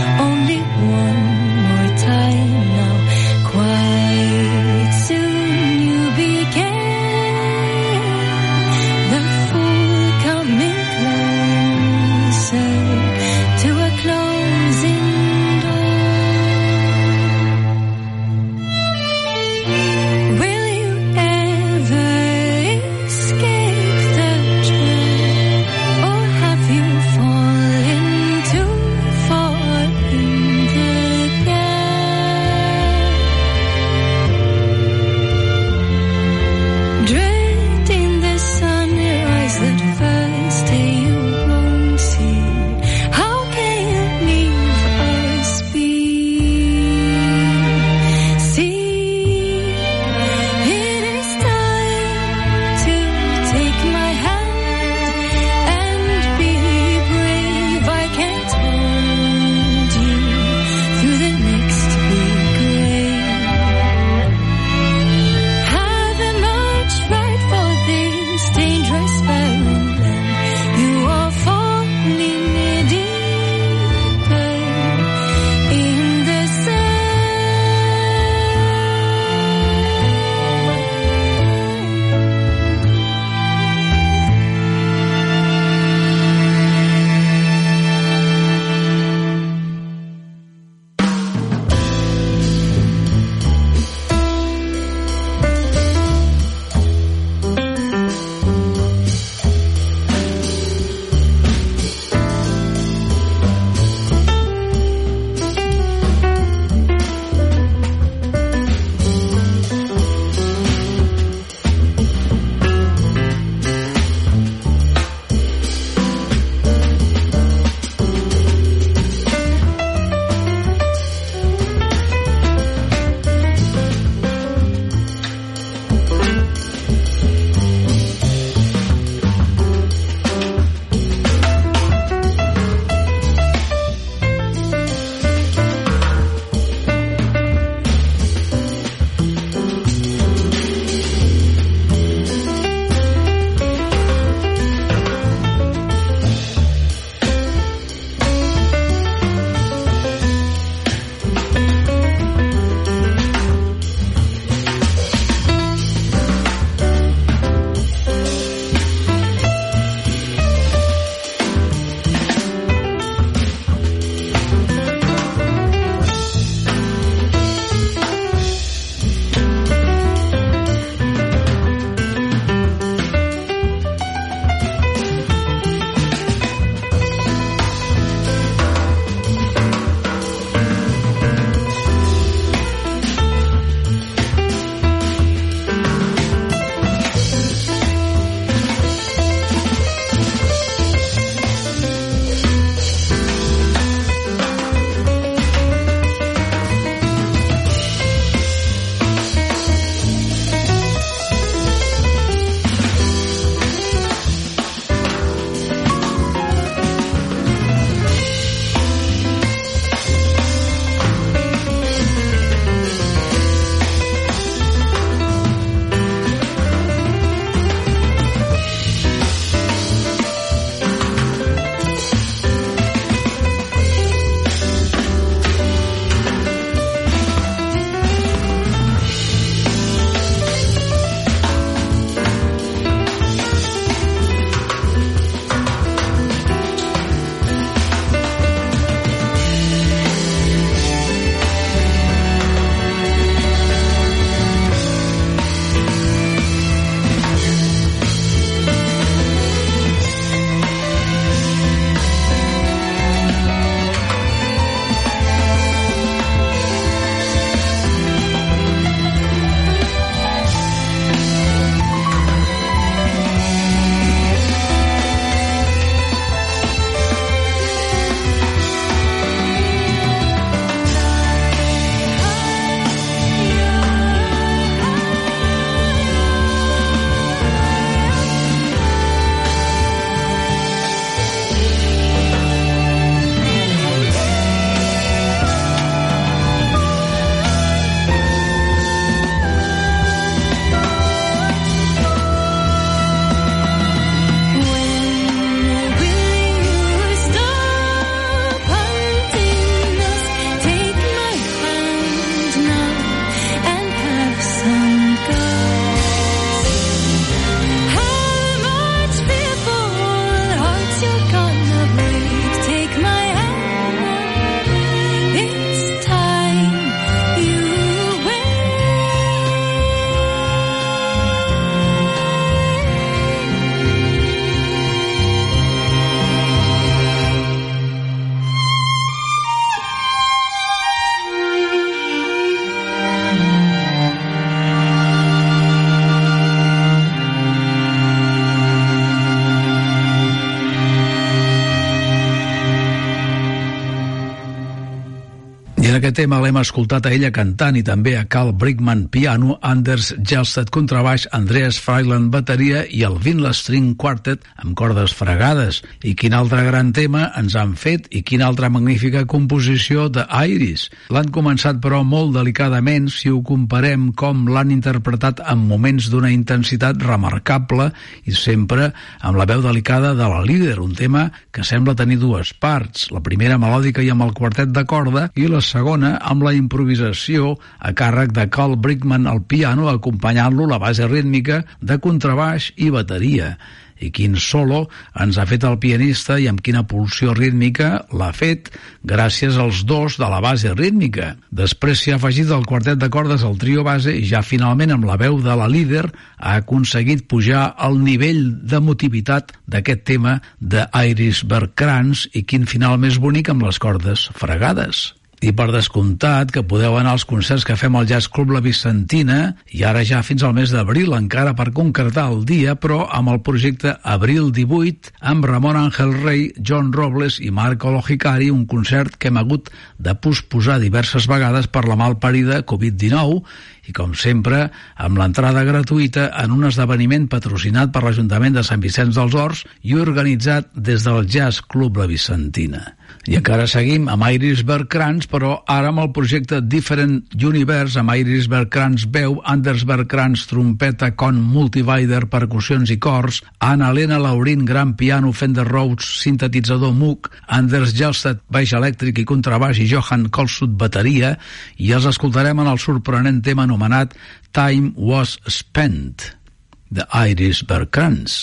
I en aquest tema l'hem escoltat a ella cantant i també a Carl Brickman piano, Anders Gjelstad contrabaix, Andreas Freiland bateria i el Vinla String Quartet amb cordes fregades. I quin altre gran tema ens han fet i quina altra magnífica composició de Iris. L'han començat però molt delicadament si ho comparem com l'han interpretat en moments d'una intensitat remarcable i sempre amb la veu delicada de la líder, un tema que sembla tenir dues parts, la primera melòdica i amb el quartet de corda i la segona amb la improvisació a càrrec de Carl Brickman al piano acompanyant-lo la base rítmica de contrabaix i bateria. I quin solo ens ha fet el pianista i amb quina pulsió rítmica l'ha fet gràcies als dos de la base rítmica. Després s'hi ha afegit el quartet de cordes al trio base i ja finalment amb la veu de la líder ha aconseguit pujar al nivell d'emotivitat d'aquest tema de Iris Bergkrans i quin final més bonic amb les cordes fregades. I per descomptat que podeu anar als concerts que fem al Jazz Club La Vicentina i ara ja fins al mes d'abril encara per concretar el dia, però amb el projecte Abril divuit amb Ramon Ángel Rey, John Robles i Marco Logicari, un concert que hem hagut de posposar diverses vegades per la malparida covid dinou i com sempre amb l'entrada gratuïta en un esdeveniment patrocinat per l'Ajuntament de Sant Vicenç dels Horts i organitzat des del Jazz Club La Vicentina. I encara seguim amb Iris Bergkrans, però ara amb el projecte Different Universe, amb Iris Bergkrans veu, Anders Bergkrans trompeta, con multivider, percussions i cors, Anna-Lena Laurin gran piano, Fender Rhodes, sintetitzador Moog, Anders Gjelstad baix elèctric i contrabaix i Johan Kolsut bateria, i els escoltarem en el sorprenent tema anomenat Time Was Spent, de Iris Bergkrans.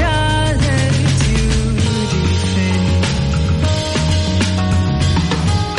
Had each other to defend.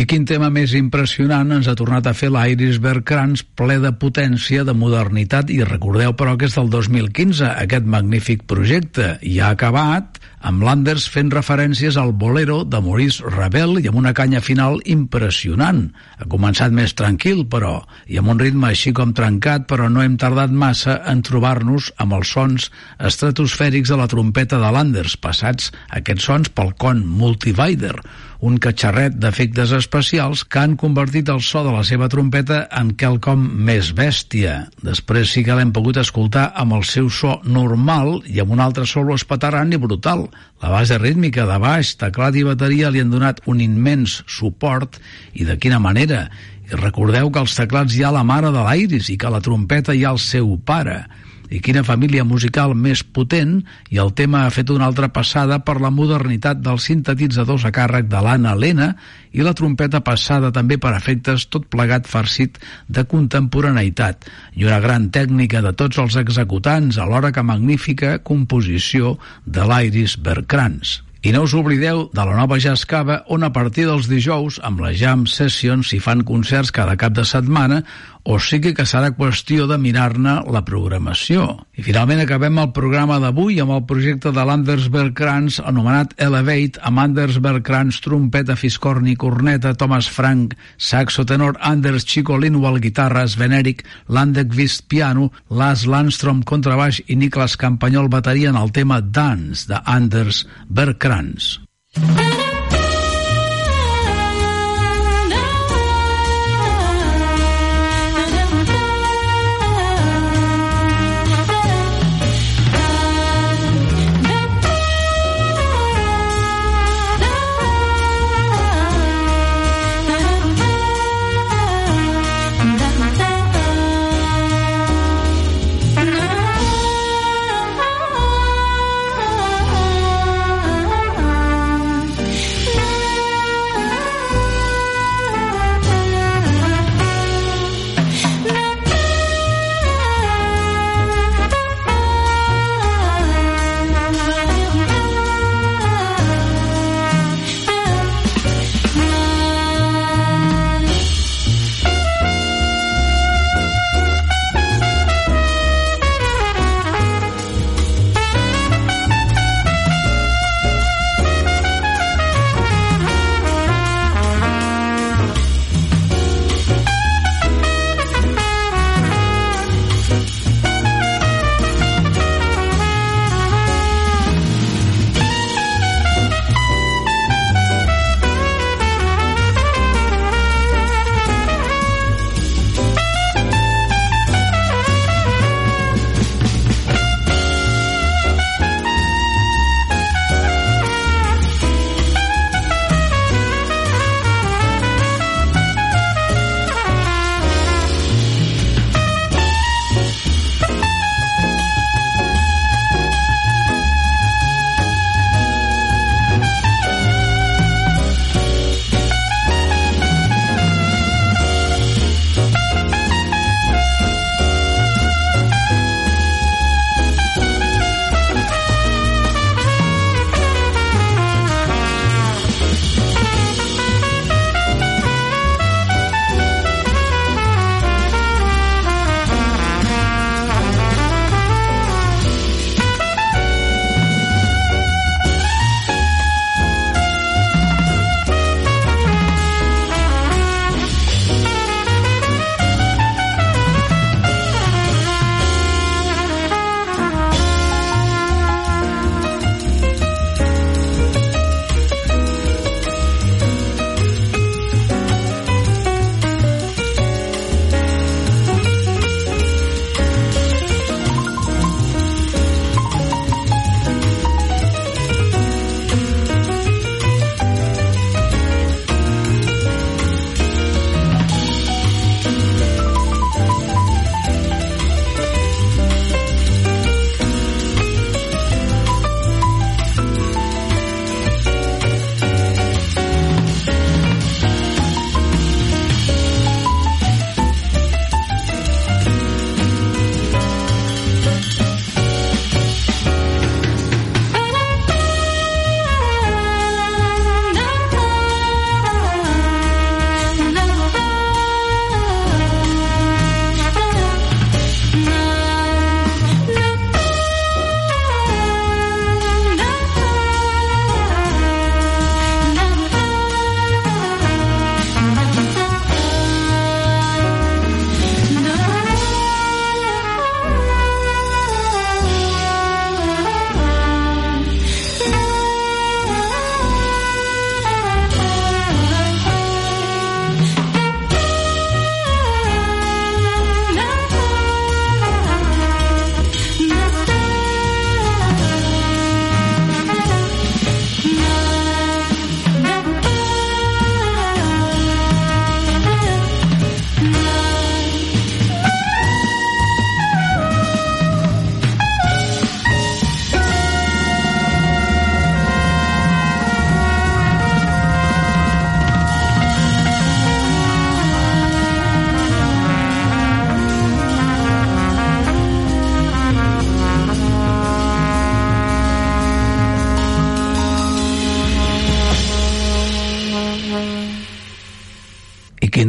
quin tema més impressionant ens ha tornat a fer l'Iris Bergkrans, ple de potència, de modernitat, i recordeu però que és del dos mil quinze aquest magnífic projecte, i ha acabat amb l'Anders fent referències al bolero de Maurice Ravel i amb una canya final impressionant. Ha començat més tranquil, però, i amb un ritme així com trencat, però no hem tardat massa en trobar-nos amb els sons estratosfèrics de la trompeta de l'Anders, passats aquests sons pel con Multivider, un catxarret d'efectes especials que han convertit el so de la seva trompeta en quelcom més bèstia. Després sí que l'hem pogut escoltar amb el seu so normal i amb un altre solo espaterrant i brutal. La base rítmica de baix, teclat i bateria li han donat un immens suport, i de quina manera. I recordeu que als teclats hi ha la mare de l'Iris i que a la trompeta hi ha el seu pare. I quina família musical més potent, i el tema ha fet una altra passada per la modernitat dels sintetitzadors a càrrec de l'Anna Lena i la trompeta passada també per efectes, tot plegat farcit de contemporaneïtat i una gran tècnica de tots els executants, alhora que magnífica composició de l'Iris Bergkrans. I no us oblideu de la nova Jazz Cava, on a partir dels dijous, amb la Jam Sessions, s'hi fan concerts cada cap de setmana, o sigui que serà qüestió de mirar-ne la programació. I finalment acabem el programa d'avui amb el projecte de l'Anders Bergkrans anomenat Elevate, amb Anders Bergkrans trompeta, fiscorn i corneta, Thomas Frank saxo tenor, Anders Chico Linwald guitarra, Sven Erik Landekvist piano, Lars Landstrom contrabaix i Niklas Campanyol bateria en el tema Dance de Anders Bergkrans. Thank you.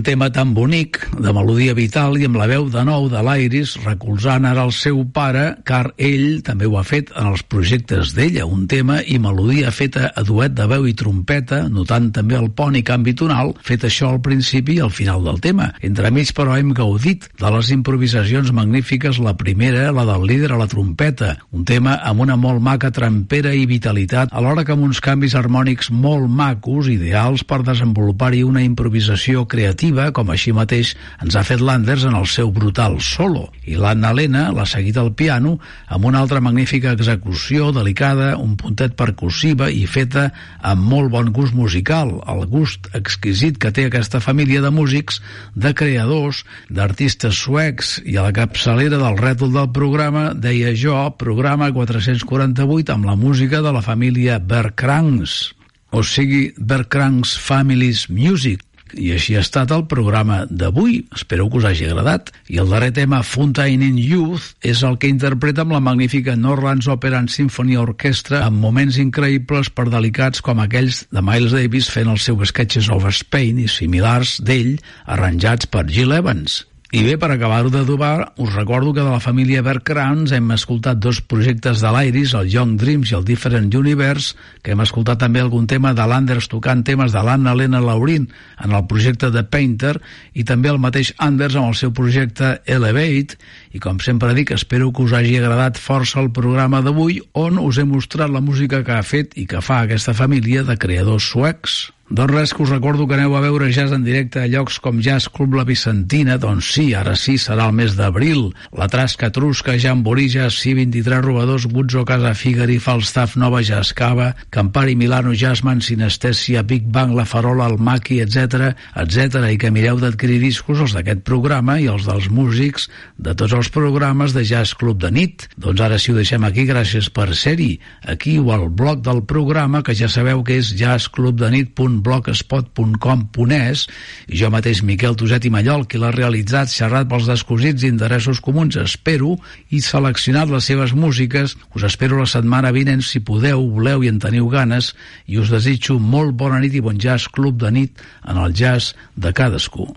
tema tan bonic, de melodia vital i amb la veu de nou de l'Iris recolzant ara el seu pare, car ell també ho ha fet en els projectes d'ella, un tema i melodia feta a duet de veu i trompeta, notant també el pont i canvi tonal, fet això al principi i al final del tema. Entremig, però, hem gaudit de les improvisacions magnífiques, la primera, la del líder a la trompeta, un tema amb una molt maca trampera i vitalitat, alhora que amb uns canvis harmònics molt macos, ideals per desenvolupar-hi una improvisació creativa, com així mateix ens ha fet l'Anders en el seu brutal solo. I l'Anna Helena l'ha seguit al piano amb una altra magnífica execució delicada, un puntet percussiva i feta amb molt bon gust musical, el gust exquisit que té aquesta família de músics, de creadors, d'artistes suecs, i a la capçalera del rètol del programa deia jo, programa quatre-cents quaranta-vuit amb la música de la família Bergkrans, o sigui, Bergkrans Family's Music. I així ha estat el programa d'avui. Espero que us hagi agradat. I el darrer tema, Fountain in Youth, és el que interpreta amb la magnífica Norlands Opera and Symphony Orchestra, amb moments increïbles per delicats com aquells de Miles Davis fent el seu Sketches of Spain i similars d'ell, arranjats per Gil Evans. I bé, per acabar-ho d'adobar, us recordo que de la família Bergkrans hem escoltat dos projectes de l'Iris, el Young Dreams i el Different Universe, que hem escoltat també algun tema de l'Anders tocant temes de l'Anna Helena Laurín en el projecte de Painter, i també el mateix Anders amb el seu projecte Elevate. I com sempre dic, espero que us hagi agradat força el programa d'avui, on us he mostrat la música que ha fet i que fa aquesta família de creadors suecs. Doncs res, que us recordo que aneu a veure jazz en directe a llocs com Jazz Club La Vicentina, doncs sí, ara sí, serà el mes d'abril. La Trasca Trusca, Jamboree Jazz, C vint-i-tres Robadors, Guzzo Casa Figari, Falstaff Nova Jazz Cava, Campari Milano Jazzman, Sinestèsia, Big Bang, La Farola, el Maki, etcètera, etcètera, i que mireu d'adquirir discos, els d'aquest programa i els dels músics de tots els programes de Jazz Club de nit. Doncs ara sí ho deixem aquí, gràcies per ser-hi, aquí o al blog del programa, que ja sabeu que és jazzclubdenit punt blogspot punt com punt es, i jo mateix, Miquel Tuset i Mallol, qui l'ha realitzat, xerrat pels descosits interessos comuns, espero, i seleccionat les seves músiques. Us espero la setmana vinent, si podeu, voleu i en teniu ganes, i us desitjo molt bona nit i bon jazz club de nit en el jazz de cadascú.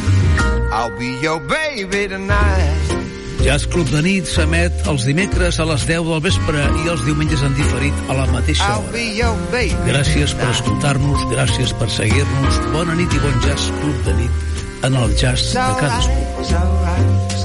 I'll be your baby tonight. Jazz Club de nit s'emet els dimecres a les deu del vespre i els diumenges en diferit a la mateixa hora. Gràcies per escoltar-nos, gràcies per seguir-nos. Bona nit i bon Jazz Club de nit en el jazz de cadascú.